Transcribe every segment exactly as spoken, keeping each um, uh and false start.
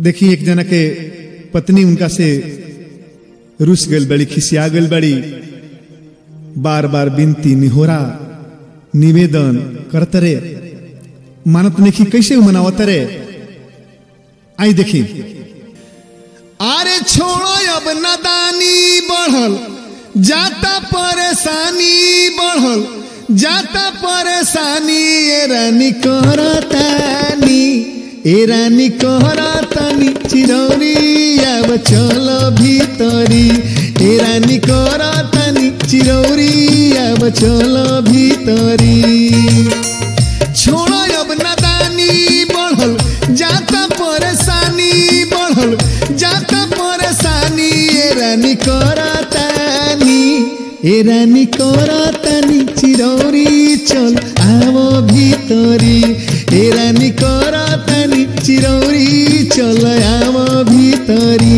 देखी एक जना के पत्नी उनका से रुस गल बड़ी, खिसिया गल बड़ी, बार बार बिनती निहोरा निवेदन करत रे, मानत नहीं कैसे मनावत रे। आई देखी, अरे छोड़ो अब नादानी बढ़ल जाता परेशानी, बढ़ल जाता परेशानी, ए रानी करतानी, ए रानी करतानी चिरौरी अब चलो भीतरी, ए रानी करतानी चिरौरी अब चलो भीतरी। छोड़ो अब नादानी बढ़ल जाता परेशानी, बढ़ल जाता परेशानी, ए रानी करतानी, ए रानी करतानी चिरौरी चल आवो भीतरी, ए रानी करतानी चिरौरी चल आवो भीतरी।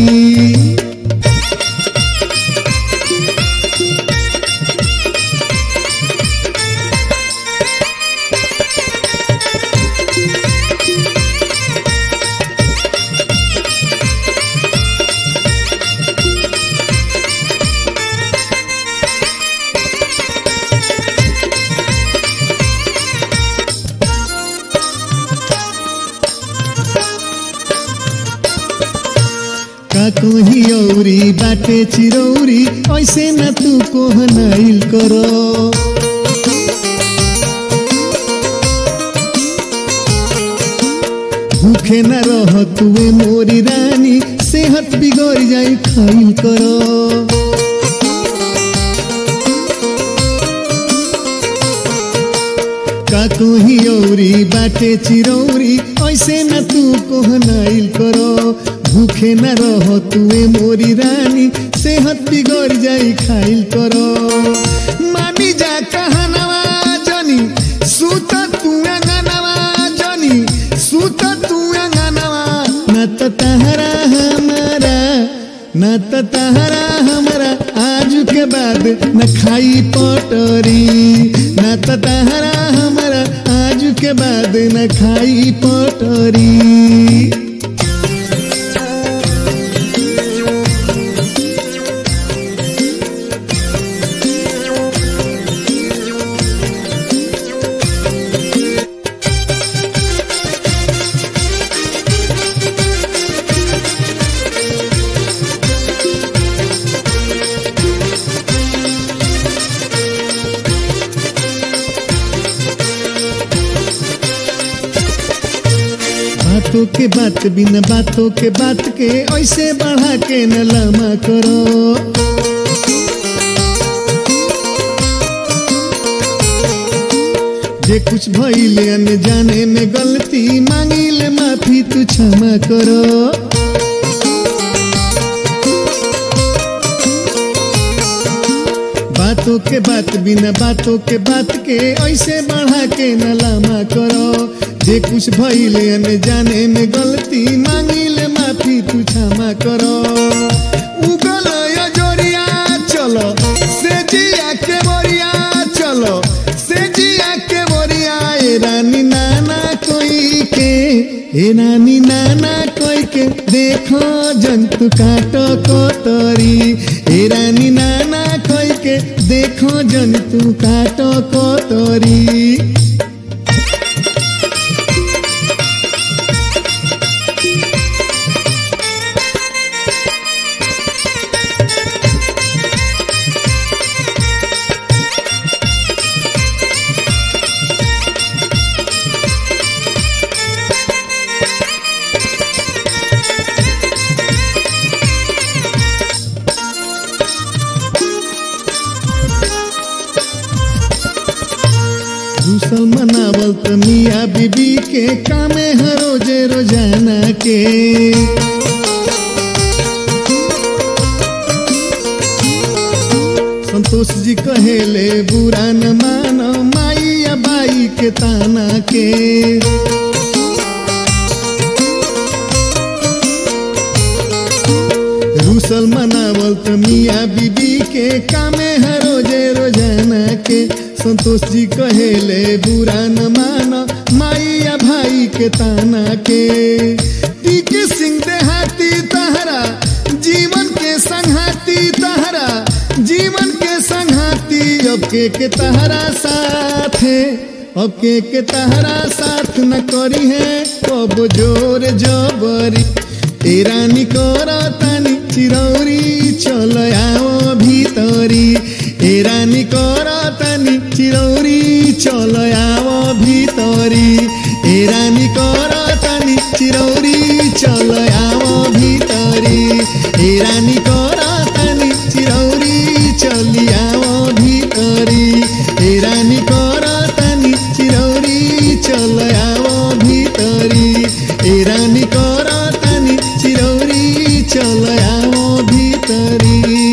कोही औरी बाटे चिरौरी ऐसे न तू कोहनाइल करो, भूखे न रह तुए मोरी रानी, सेहत बिगड़ जाई खाइल करो। का कोही औरी बाटे चिरौरी ऐसे न तू कोहनाइल करो, भूखे न रहो तुए मोरी रानी, सेहत बिगड़ जाई खाइल करो। मानी जा कहनवा जनी सूत तू अंगनवा, जनी सूत तू अंगनवा, न त तहरा हमारा, न त तहरा हमारा आज के बाद न खाई पटरी, न त तहरा हमारा आज के बाद न खाई पटरी। बातों के बात बिन बातों के बात के ऐसे बढ़ा के न लमा करो, जे कुछ भइले अनजाने में गलती मांगिले माफी तू क्षमा करो। बातों के बात बिना बातों के बात के ऐसे बढ़ा के न लामा करो, जे कुछ भइले अनजाने में गलती मांगिले माफी तू क्षमा करो। उगल जोरिया चलो से जिया के बोरिया, चलो से जिया के बोरिया, ए रानी नाना कोई के, ए रानी नाना कोई के देखो जंतु काटो कोतरी, ए रानी नाना कोई के देखो जंतु काटो कोतरी। रूसल मनावल त मियाँ बीबी के कामे है रोजे रोजाना के, संतोष जी कहेले बुरा न मानो माई या बाई के ताना के। रूसल मनावल त मियाँ बीबी के कामे है रोजे रोजाना के, संतोष जी कहेले बुरा न मानो माई या भाई के ताना के। टीके सिंह दे अब के के तहरा साथ है, अब के के तहरा साथ न करी है कब जोर जबरी। ए रानी करा तानी चिरौरी चल आओ भीतरी। ए रानी करा तानी चिरौरी चल आओ भीतरी। ए रानी करा तानी चिरौरी चल आओ भीतरी। ए रानी करा तानी चिरौरी चली आओ भीतरी। ए रानी करा तानी चिरौरी चल आओ भीतरी। ए रानी करा तानी चिरौरी चल आओ भीतरी।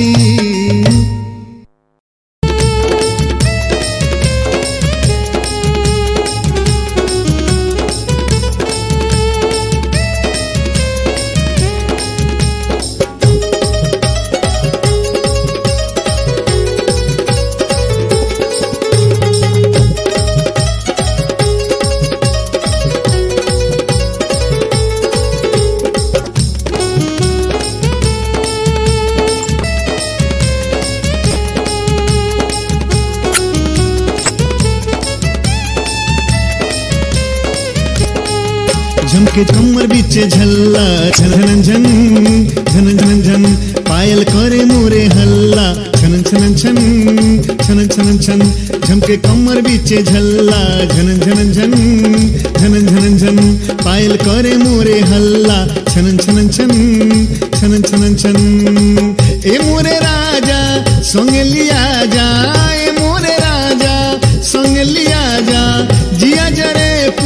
झमके झमर बीचे झल्ला झन झन झन झन झन झन पायल करे मोरे हल्ला छन छन छन छन छन छन झमके कमर बीचे झल्ला झन झन झन झन झन झन पायल करे मोरे हल्ला छन छन छन छन छन छन। ए मोरे राजा संग लिया जा, ए मोरे राजा संग लिया जा जिया जरे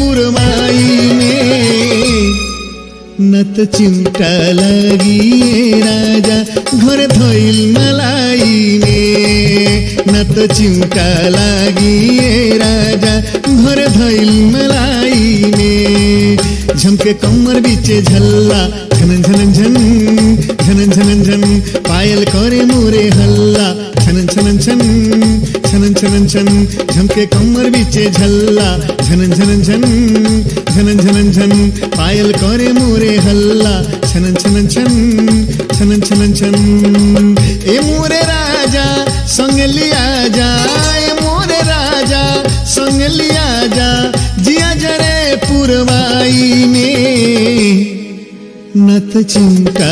पुरमाई में। नत चिमटा लगी राजा घर धोइल मलाई में। नत चिमटा लगी राजा घर धोइल मलाई में। झमके कमर बीचे झल्ला झन झन झन झन झन झन पायल करे मोरे हल्ला छन छन छन छन छन छन झमके कमर बीचे झल्ला झन झन झन झन झन झन पायल करे मोरे हल्ला छन छन छन छन छन छन। ए मोरे राजा संग लिया जा, ए मोरे राजा संग लिया जा जिया जरे पुरवाई में। नत चिमटा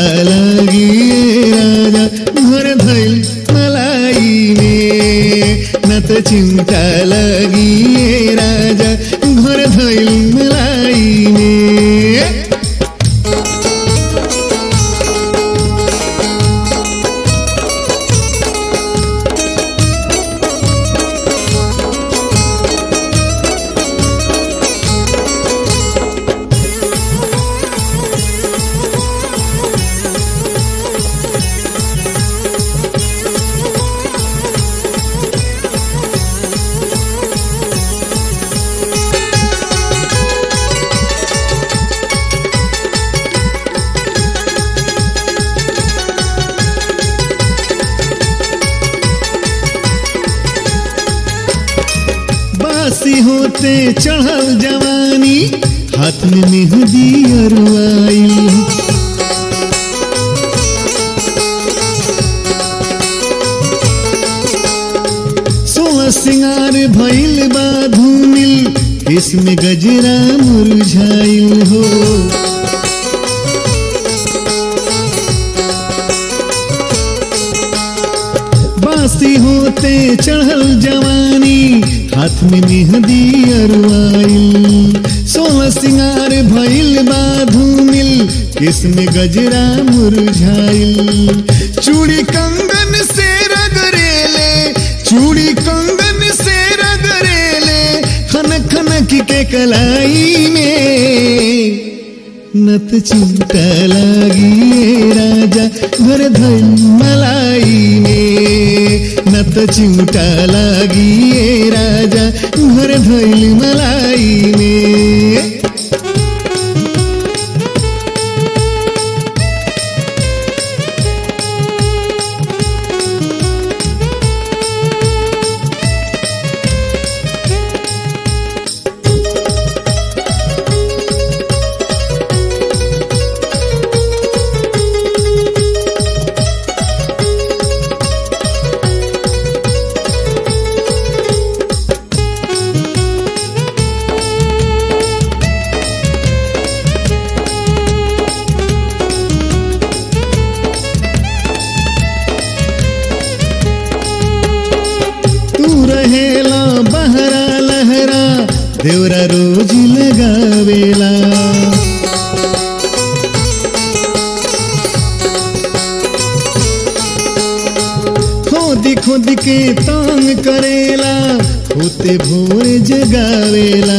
लगी राजा घर धैल मलाई में। नत चिमटा लगी राजा घर धैल मलाई में। बासी होते चढ़ल जवानी हाथ में मेहंदी अरुआई। सोलह सिंगार भइल बा धूमिल इसमें गजरा मुरझाइल हो। बासी होते चढ़ल जवानी हाथ में मेहंदी अरुआइल। सोलह सिंगार भइल बा धूमिल किसमें गजरा मुरझाइल। चूड़ी कंगन से रगरेले, चूड़ी कंगन से रगरेले खन खन के कलाई में। नत चिमटा लगी राजा घर धैल मलाई में। नत चिमटा लगी राजा घर धैल मलाई में। देवरा रोज लगावेला। खोदी खोदी के तंग करेला होते भोर जगावेला।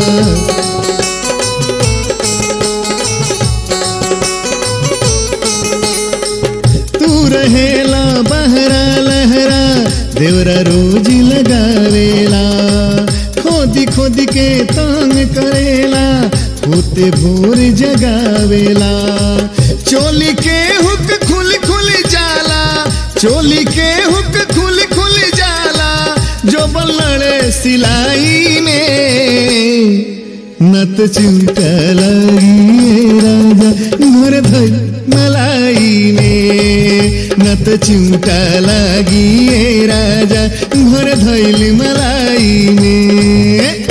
तू रहेला बहरा लहरा देवरा रोज लगावेला। खोदी खोदी के तंग करेला होते भोर जगावेला। चोली के हुक खुल खुल जाला, चोली के हुक खुल खुल जाला, जो बल्लड़े सिलाई में नत चिंता लगी राजा घर धई मलाई में। नत चिंता लगी राजा घर धैल मलाई में।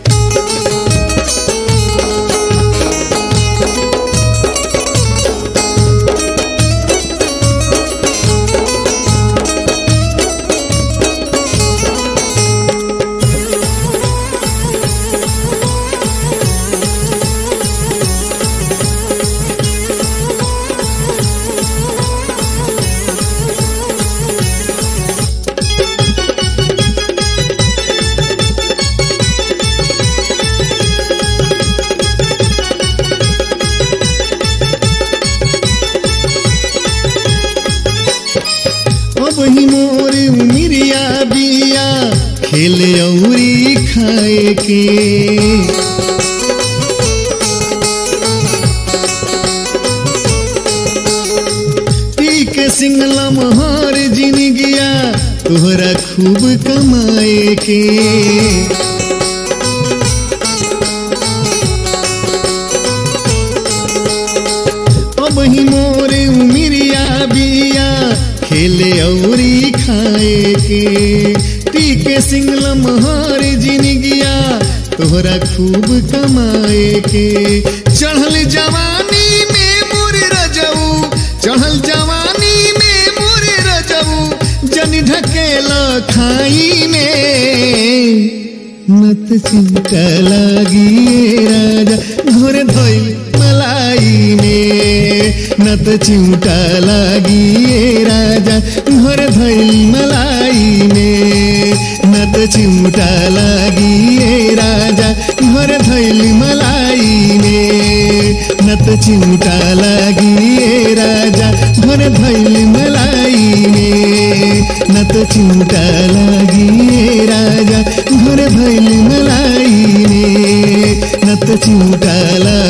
वही मोर उमिरिया बिया खेले औरी खाए के। पी के सिंगला महार जिनगिया तोहरा खूब कमाए के। अब ही मोर उमिरिया बिया खेले औरी खाए के। पी के सिंगला महार जिनगिया तोहरा खूब कमाए के। चढ़ल जवानी में मोर रजऊ, चढ़ल जवानी में मोर रजऊ, जन ढकेला खाई में नत चिंता लागी राजा घर धोइल मलाई में। नत चिंता लागी राजा घर धैल मलाई में। नत चिंता लागी राजा घर धैल मलाई में। नत चिंता लागी राजा घर धैल मलाई में। नत चिंता लागी राजा घर धैल मलाई में। नत चिंता